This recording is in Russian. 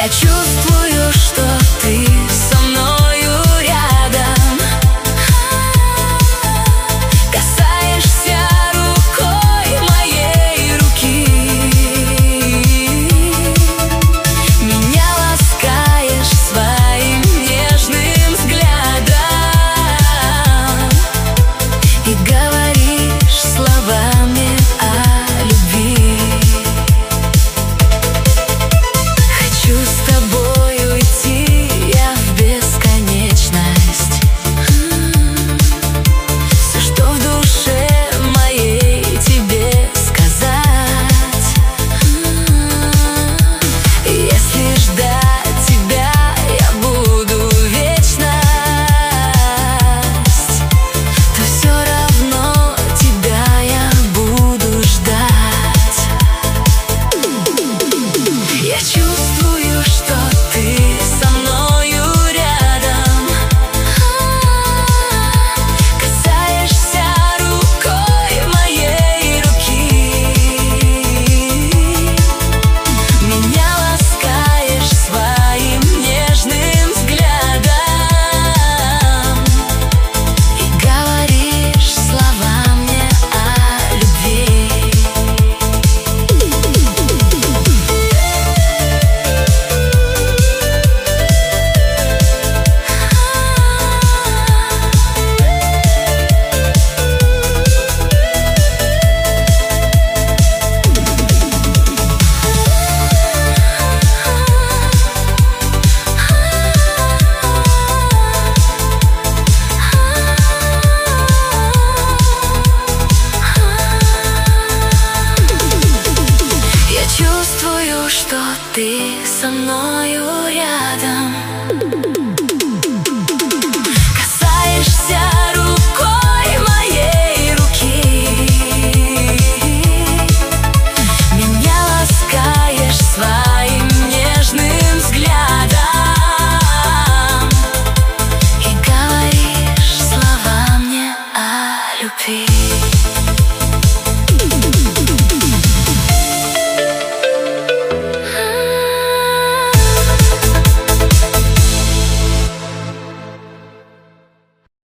Я чувствую, что ты со мною рядом. Касаешься рукой моей руки, меня ласкаешь своим нежным взглядом и говоришь словами о любви. Хочу с тобой уйти я в бесконечность. Все, что в душе моей, тебе сказать. Если ждать тебя я буду вечность, то все равно тебя я буду ждать. Я чувствую, что ты со мною рядом. Касаешься рукой моей руки, меня ласкаешь своим нежным взглядом и говоришь словами о любви. Я чувствую, что ты со мною рядом. Касаешься